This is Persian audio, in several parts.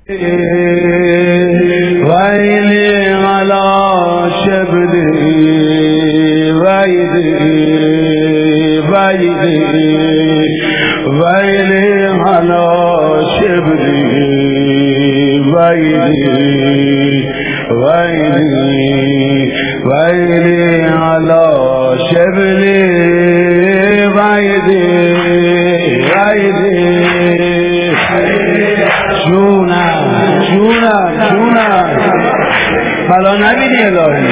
ويلي على شبلي ويلي على شبلي ويلي على شبلي جونم حالا نبینی الهی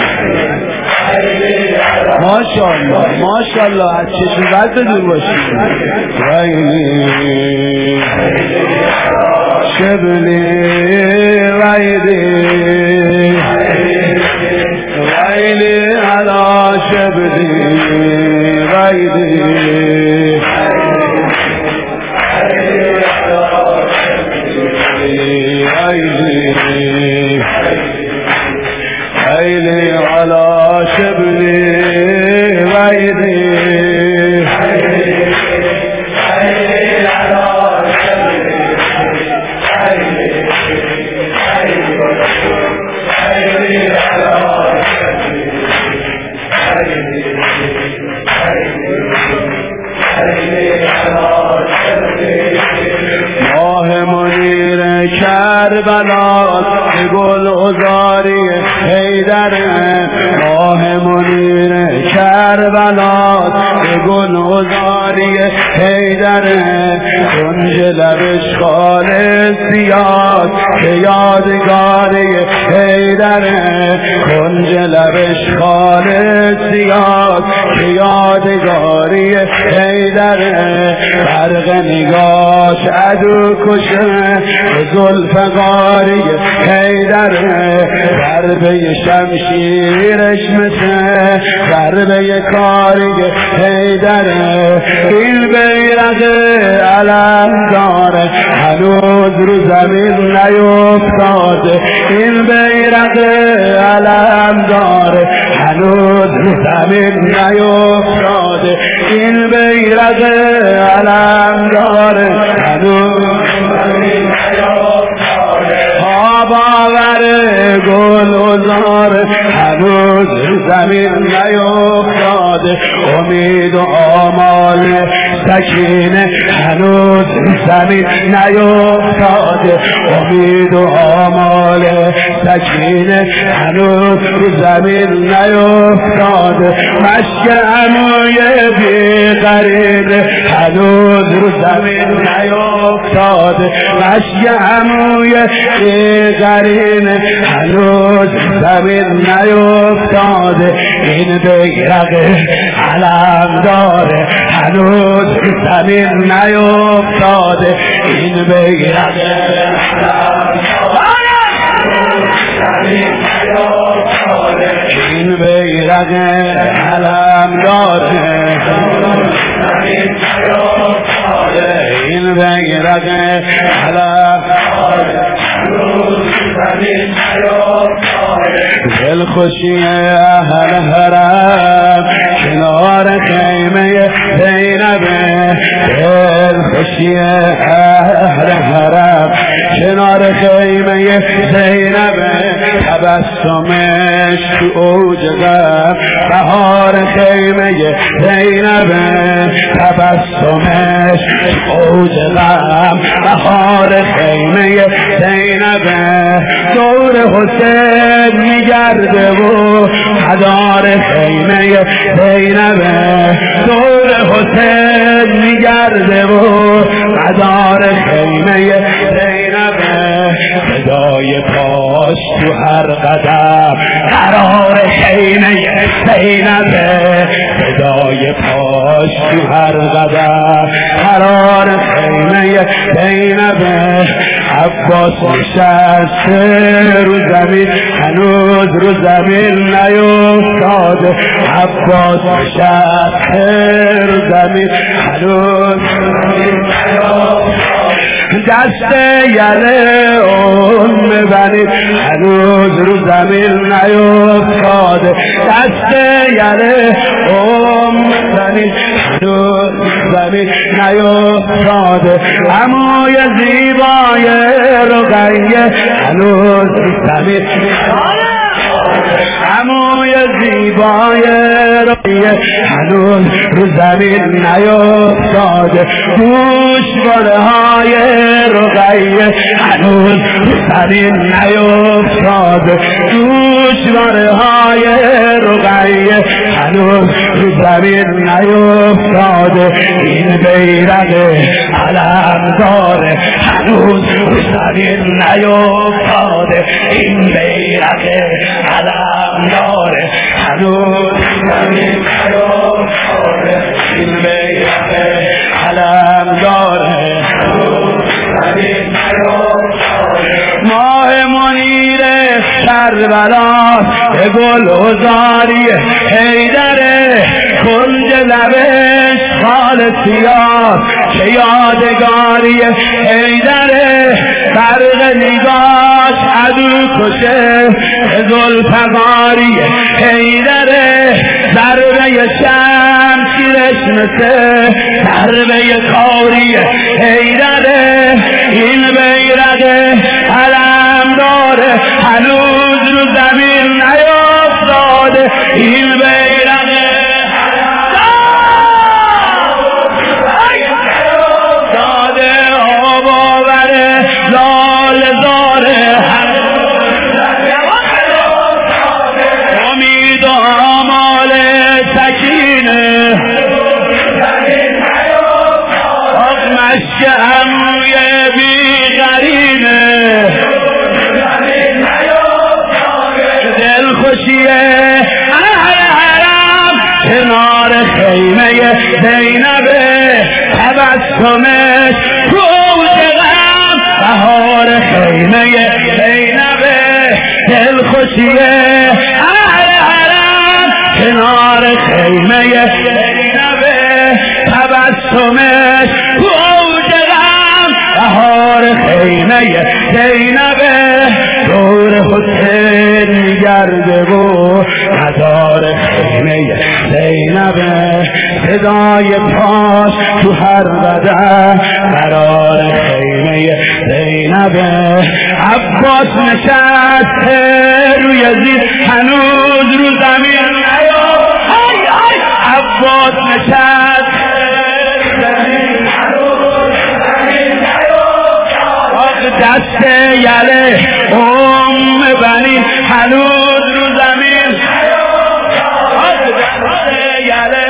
ماشاءالله از چشم بد دور باشید ویلی شبلی ویلی علا شبلی ویلی على شبلي ويلي ماه منیر کربلا گل عذاری حیدر ماه منیر کربلا گل عذاری حیدر کنج لبش خالص زیاد که یادگاری حیدر کنج لبش خالص زیاد که یادگاری حیدر برق نگاش عدو کشه زلفقاری حیدر ضربه شمشیرش مثل ضربه کاری حیدر این بیرق علم داره هنوز رو زمین نیفتاده این بیرق علم داره هنوز رو زمین نیفتاده این بیرق علم داره هنوز باور گل عذار هنوز زمین نیفتاده امید و آمال سکینه هنوز زمین نیفتاده امید و آمال سکینه هنوز زمین نیفتاده مشک عموی بیقرین هنوز زمین نیفتاده مشک عموی بیقرین هنوز زمین نیفتاده این بیرق علم داره هنوز زمین نیفتاده این بیرق این بیرق علم داره این بیرق علم دل خوشی اهل حرم کنار خیمه زینب دل خوشی اهل حرم کنار خیمه زینب تبسمش تو اوج غم بهار خیمه زینب تبسمش تو اوج غم بهار خیمه زینب دور حسین میگرده و مدار خیمه زینب دور حسین میگرده و مدار خیمه زینب صدای پاش تو هر قدم قرار خیمه زینب صدای پاش تو هر قدم قرار خیمه زینب عباس نشسته رو زمین هنوز رو زمین نیفتاده عباس نشسته رو زمین هنوز دست یله زنی هنوز رو زمین نیفتاده دست یله زنی هنوز زمین نیفتاده عموی زیبای رقیه هنوز زمین عموی زیبای رقیه هنوز رو زمین نیفتاده گوشواره های رقیه هنوز رو زمین نیفتاده گوشواره های رقیه هنوز رو زمین نیفتاده این بیرق علمدار هنوز رو زمین نیفتاده این بیرق علمدار هنوز زمین نیفتاده این بیرق علمدار هنوز زمین نیفتاده ماه منیر کربلا گل وزاری حیدره کنج لبش خال سیاه چه یادگاری حیدره برق نگاش عدو کشه زلفقاری حیدره ضربه شمشیرش مثل ضربه کاری حیدره این بیرق علم داره هنوز رو زمین نیفتاده این بیرق داده آب آوره لال داره امید و آمال سکینه مشک اموی بیغرینه دلخوشیه اهل حرم کنار خیمه زینبه تبسمش روز غم بهار خیمه زینبه دلخوشیه اهل حرم کنار خیمه زینبه تبسمش روز غم بهار خیمه زینبه دور حسین گرده و مزار خیمه زینبه صدای پاش تو هر بدن قرار خیمه زینبه عباس نشسته روی زیر هنوز رو زمین عباس نشسته دست یله بنی هنوز رو زمین دست یله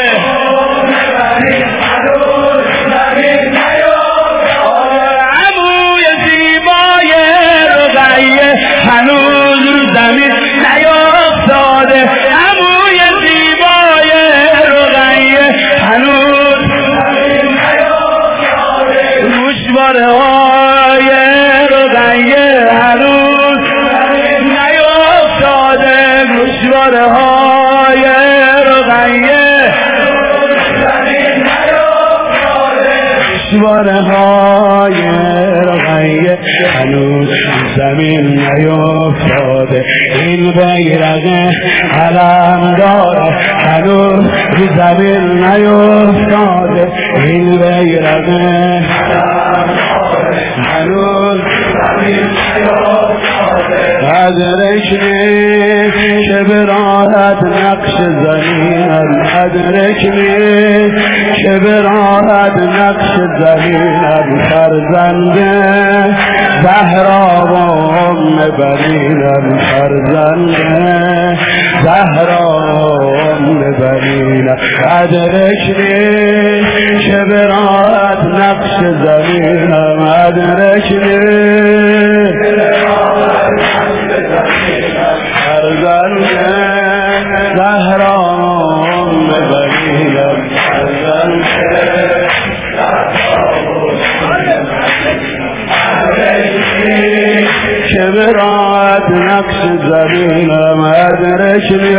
عموی زیبای رقیه هنوز رو زمین نیفتاده عموی زیبای رقیه هنوز گوشواره های رقیه هنوز نیفتاده گوشواره های رقیه گوشواره های رقیه هنوز زمین نیفتاده این بیرق علم داره هنوز زمین نیفتاده این بیرق هنوز زمین ادرکنی که براحت نقش زمینم ادرکنی که براحت نقش زمینم فرزنده زهرا و ام بنینم فرزنده زهرا و ام بنینم ادرکنی که براحت نقش زمینم ادرکنی فرزنده زهرا ببینم که برات نقش زمینم ادرکنی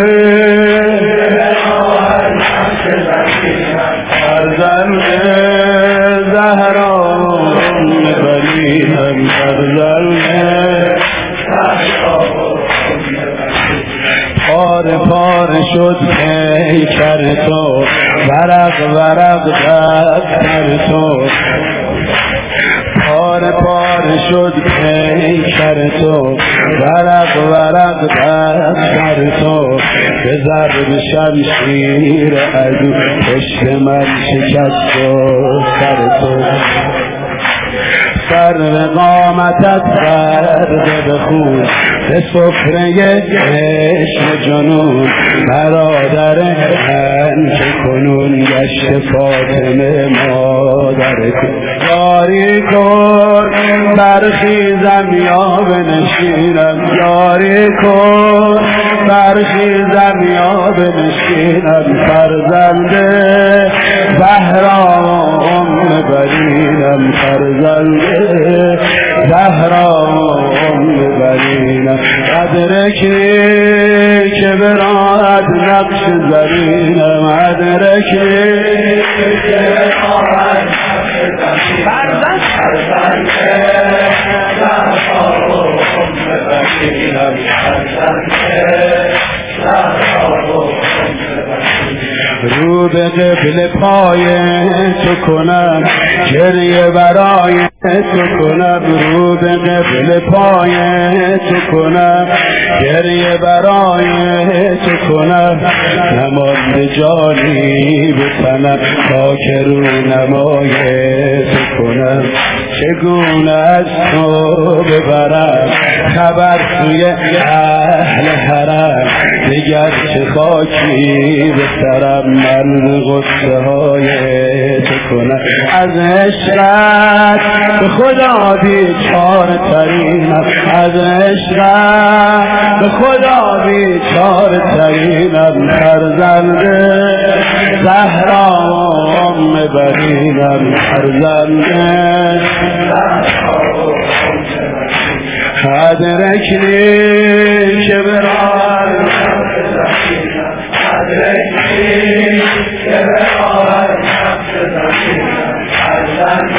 فرزنده زهرا ببینم فرزنده پاره پاره شد پیکر تو، ورق ورق دفتر تو، پاره پاره شد پیکر تو، ورق ورق دفتر تو، به ضرب شمشیر عدو پشت من شکست و سر تو، سر قامتت برده به خون، به سفره عشق جنون، برادر من که کنون گشت فاطمه مادر تو. یاری کن برخیزم یا بنشینم، یاری کن برخیزم یا بنشینم، فرزند زهرا ام برینم، فرزند زهرا ام برینم، ادرکنی که براد نقش زمینم، ادرکنی که براد فرزند زهرا ام برینم، فرزند زهرا رو به قبل پای تو کنم، گریه برای تو کنم، رو به قبل پای تو کنم، گریه برای تو کنم، نمانده جانی بتنم تا که رو نمای تو کنم، چگونه از تو ببرم خبر سوی اهل حرم، دیگر چه خاکی بسرم من غصه های تو کنم، از عشقت به خدا بیچار ترینم، از عشقت به خدا بیچار ترینم، فرزند زهرا ام برینم، فرزند ادرکنی که برای ادرکنی که برای فرزند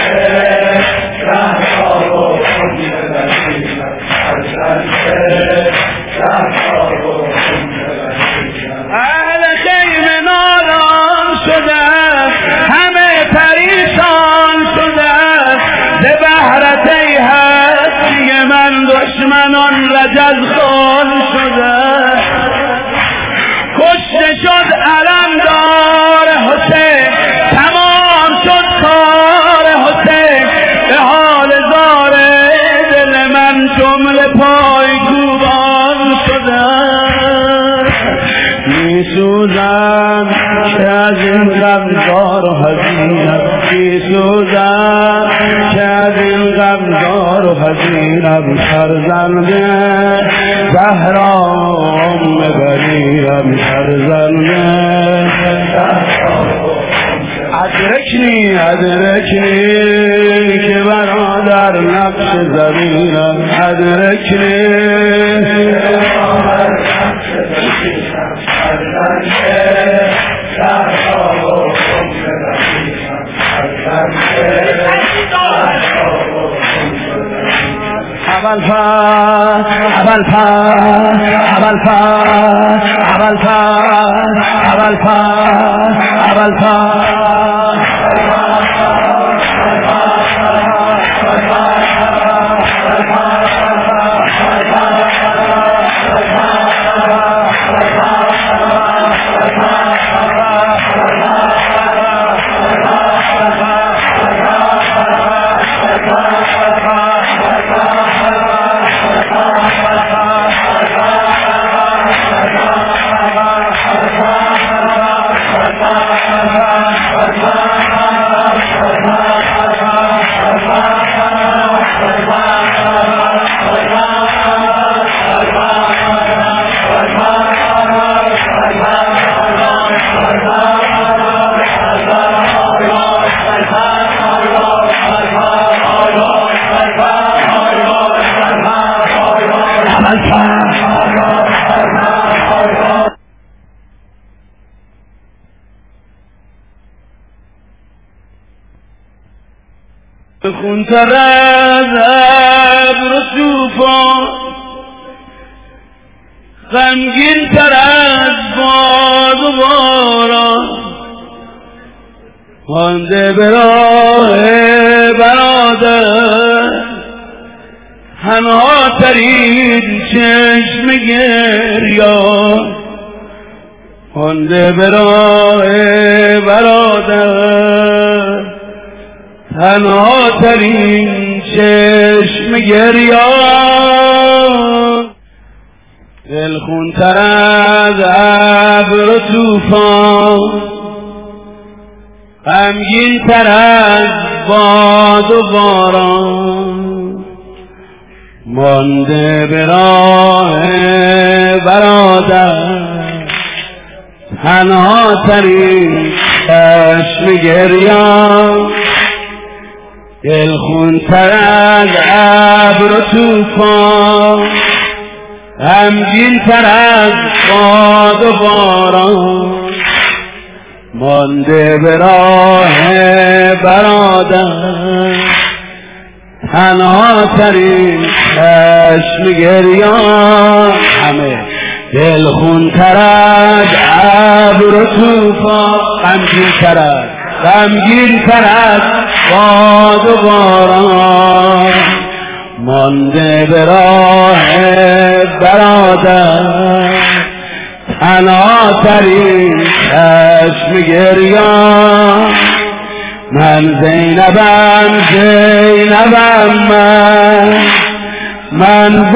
زهرا ام برینم، فرزند زهرا ام برینم. اهل خیمه نالان شدن، همه پریشان شدن، به بهرت ای هستی من دشمنان رجز خون شدن، کشته شد علمدار حسین، تمام شد کار حسین، به حال زار دل من جمله پای کوبان شدن، میسوزم که از این غمزار و حزینم، میسوزم که از این غمزار و حزینم، فرزند زهرا ام برینم، فرزند ادرکنی ادرکنی که برادر نقش زمینم، ادرکنی خون ترد ابر طوفان، غمگین تر از باد و باران مانده به راه برادر تنها ترین چشم گریان مانده به راه برادر تنها ترین چشم گریان دلخون تر از ابر و طوفان غمگین تر از باد و باران مانده به راه برادر تنها ترین چشم گریان دلخون تر از ابر و طوفان غمگین تر از باد و باران مانده به راه برادر تنها ترین چشم گریان همه دلخون تر از ابر و طوفان غمگین تر از باد و باران مانده به راه برادر تنها ترین چشم گریان من زینبم من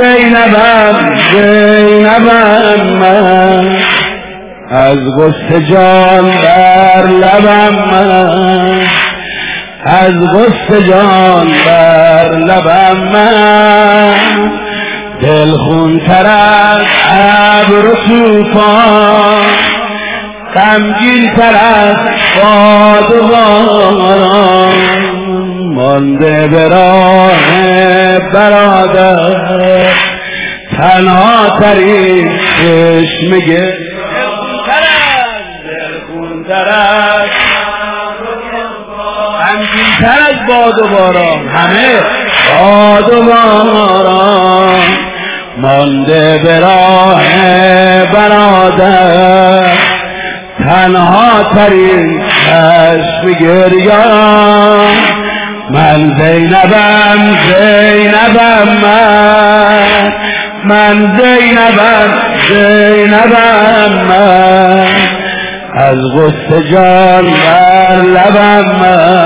از غصه جان بر لبم از غصه جان بر لبم دلخون تر از ابر و طوفان غمگین تر از باد و باران مانده به راه برادر تنها ترین چشم دلخون تر از غمگین تر از باد و باران همه باد و باران مانده به راه برادر تنها ترین چشم گریان من زینبم از غصه جان بر لبم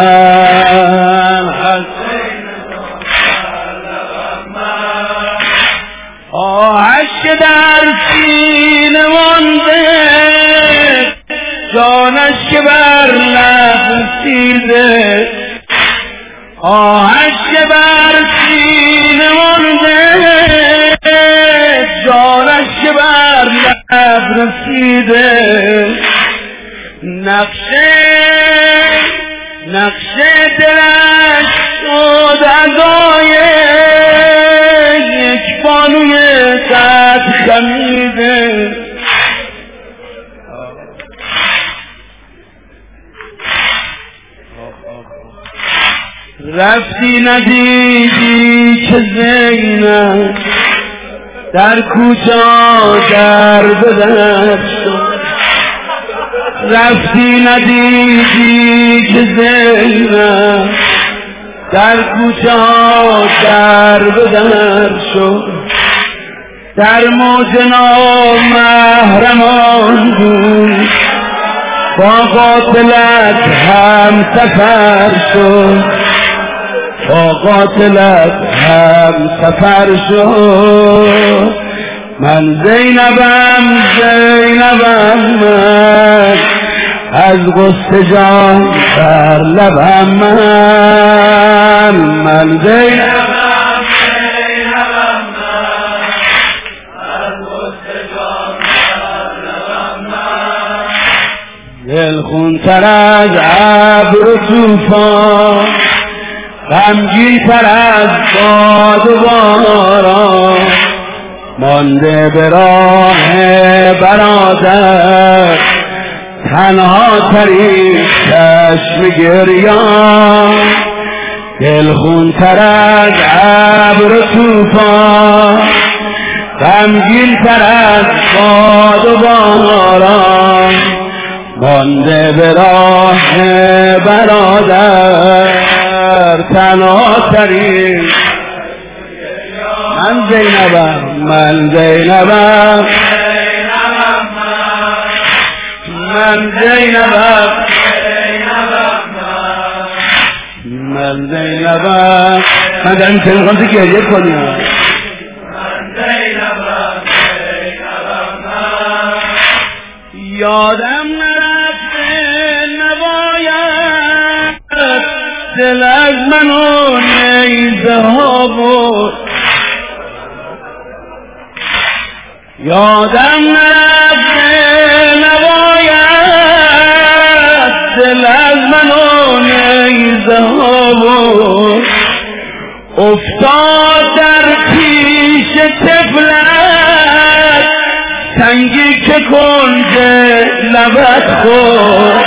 آهش که در سینه مانده جانش که بر لب رسیده آهش که بر سینه مانده جانش که بر لب رسیده نقشه دلش شد ادای یک بانوی قد خمیده رفتی ندیدی که زینب در کوچه در بدر شد رفتی ندیدی که زینب در کوچه در بدر شد در موج نامحرمان بود با قاتلت هم سفر شد من زینبم من از غصه جان بر لبم من زینبم از غصه جان بر لبم دلخون تر از ابر و طوفان غمگین تر از باد و باران مانده به راه برادر تنها ترین چشم گریان دلخون تر از ابر و طوفان غمگین تر از باد و باران مانده به راه برادر تنها-ترین من زینبم من زینبم من زینبم من زینبم من دارم میخوام تو گریه کنیم من زینبم یادم نرفته نباید دل از من و نیزه ها بود یادم نرفته نباید دل از من و نیزه ها بود افتاد در پیش طفلت سنگی که کنج لبت خورد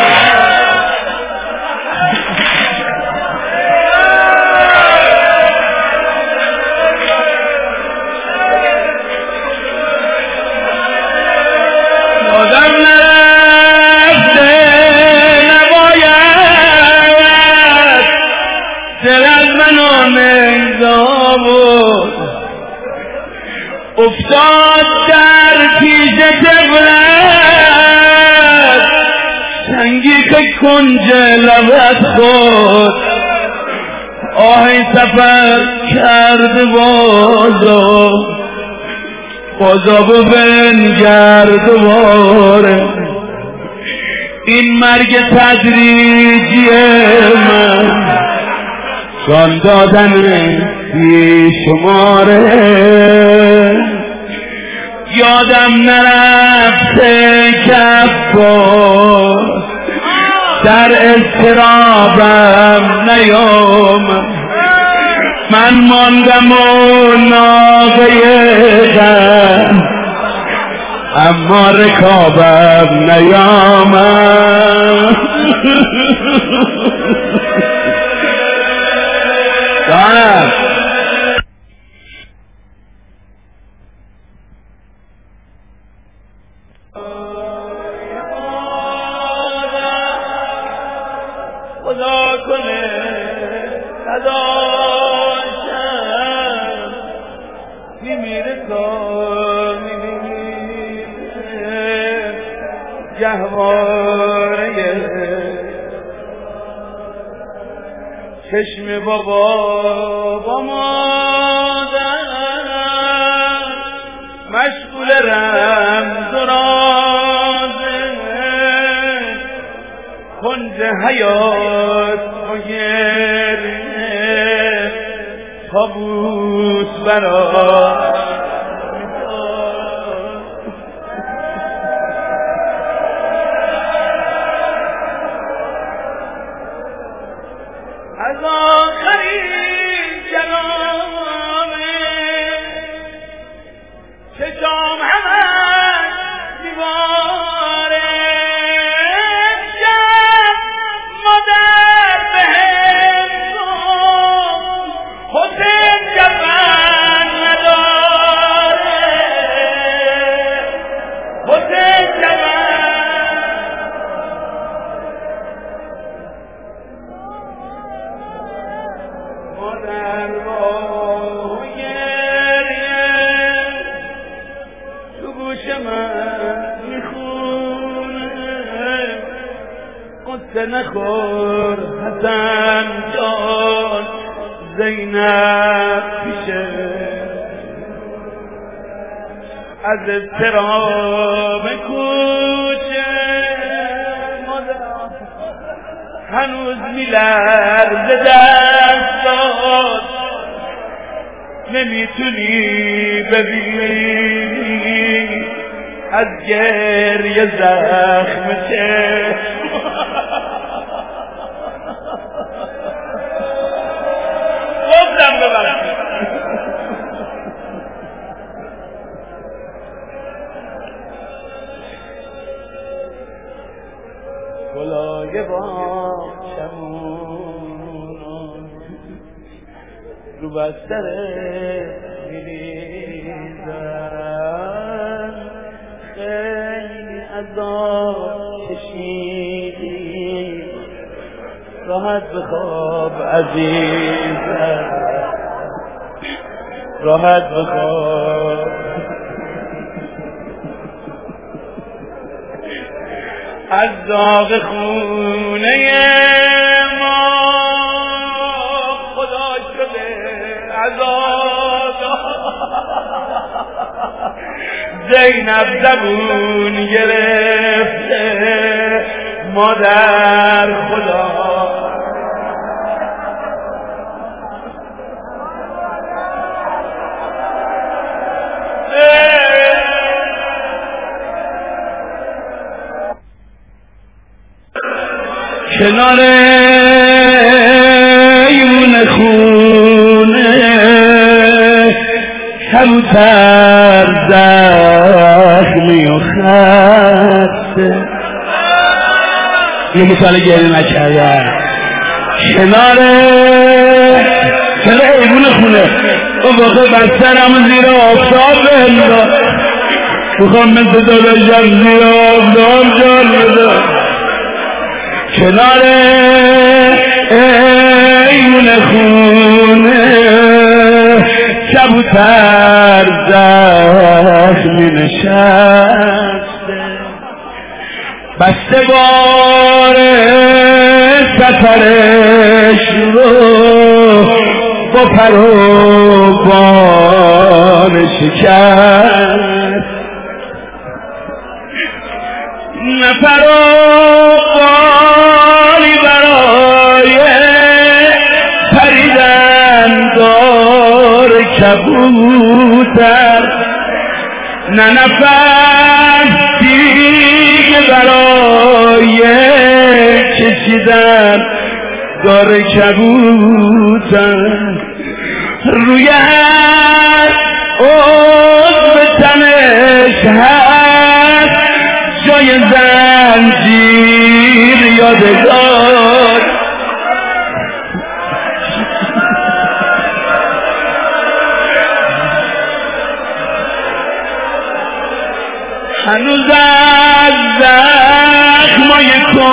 یادم نرفته نباید دل از من و نیزه بود افتاد در پیش طفلت سنگی که کنج لبت خود آهی سفر کرد بازا بنگر دوباره این مرگ تدریجی من جان دادن بی شماره یادم نرفته کفار در اضطرابم نیامد من ماندم و ناقیدم اما رکابم نیامد دانم خدا کنه نداشتم میمیره کار میمیره گهواره چشم بابا با مادر مشغول رمز و رازه کنج حیات و گریه تابوت برا از آخرین جنامه چشام همه دیواره شب مادر بهم گفت حسین جوان نداره حسین جوان مادر با گریه تو گوش من میخونه قصه نخور حسن جان زینب پیشه از اضطراب کوچه هنوز میلرزه دستات نمیتونی ببینی از گریه زخم چه گفتم ببرم گلای باشمون رو بستره میریزم عذاب کشیدی راحت بخواب عزیزم راحت بخواب از داغ خونه ما خدا شده عذاب زینب زبون گرفته مادر خدا کنار ایون خونه کبوتر زخمی و خسته یه مثال گریه نکردن کنار ایون خونه اون واقع بسترم زیر آفتاب بنداز میخوام مثل داداشم زیر آفتاب جان بده کنار ایون خونه کبوتر زخمی نشسته بسته بار سفرش رو با پر و بال شکست نفر و بالی برای پریدن دار کبوتر نه نفر دیگه برای کشیدن دار کبوتر روی هر عضو تنش هست جای زنجیر یادگار هنوز از زخمای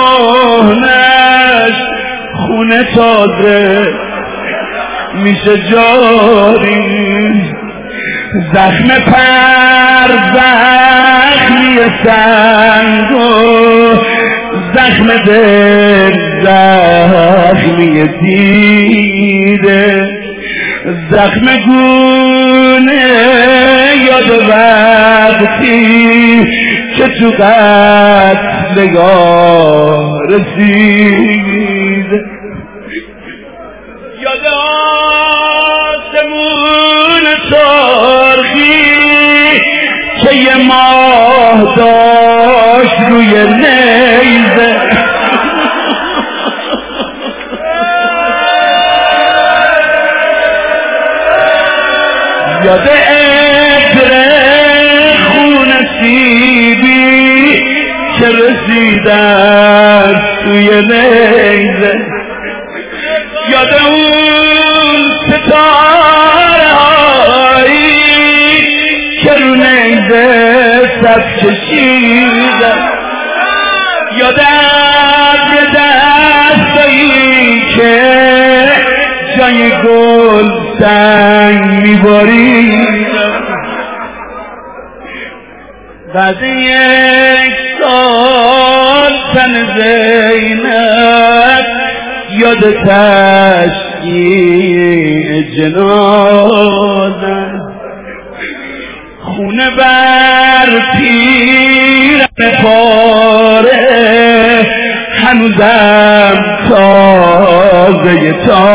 کهنش خونه تازه میشه جاری زخم پر زخمی سنگ و زخم دل زخمی دیده زخم گونه یاد وقتی که تو قتلگاه رسید یاد آسمون سرخی که یه ماه داشت روی نیزه یاد عطر خون سیبی که رسیدن توی نیزه یاد اون ستاره هایی که رو نیزه سب کشیدن یاد ابر دستایی که جای گل سنگ میباریدن بعد یک سال تن زینب یاد تشییع جنازه خونه بر پیرن پاره هنوزم تازه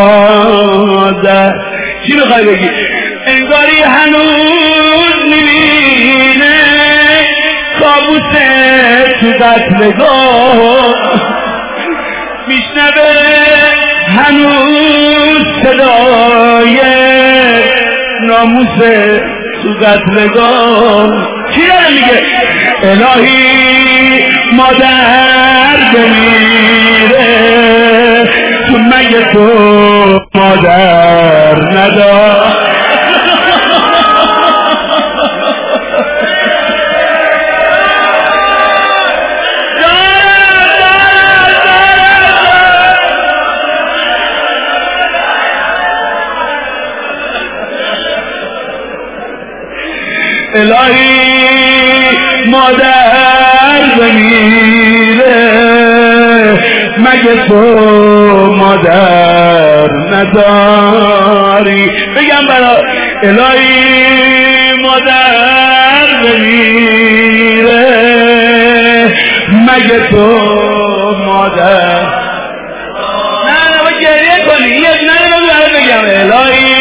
چی میخوای بگی؟ انگاری هنوز میبینه کابوس تو قتلگاه میشنوه هنوز صدای ناموس تو قتلگاه چی داره میگه؟ الهی مادر بمیره تو مگه تو مادر ندار الهی مادر بمیره مگه تو مادر نداری بگم برای الهی مادر بمیره مگه تو مادر نه با گریه کنی یک نه بگم الهی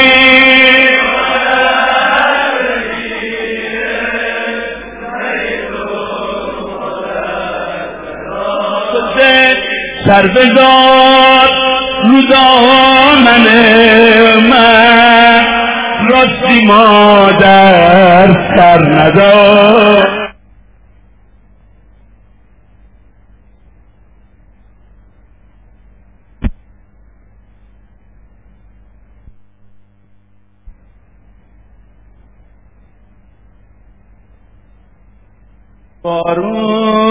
سر بذار رو دامن من راستی مادر سر ندار بارون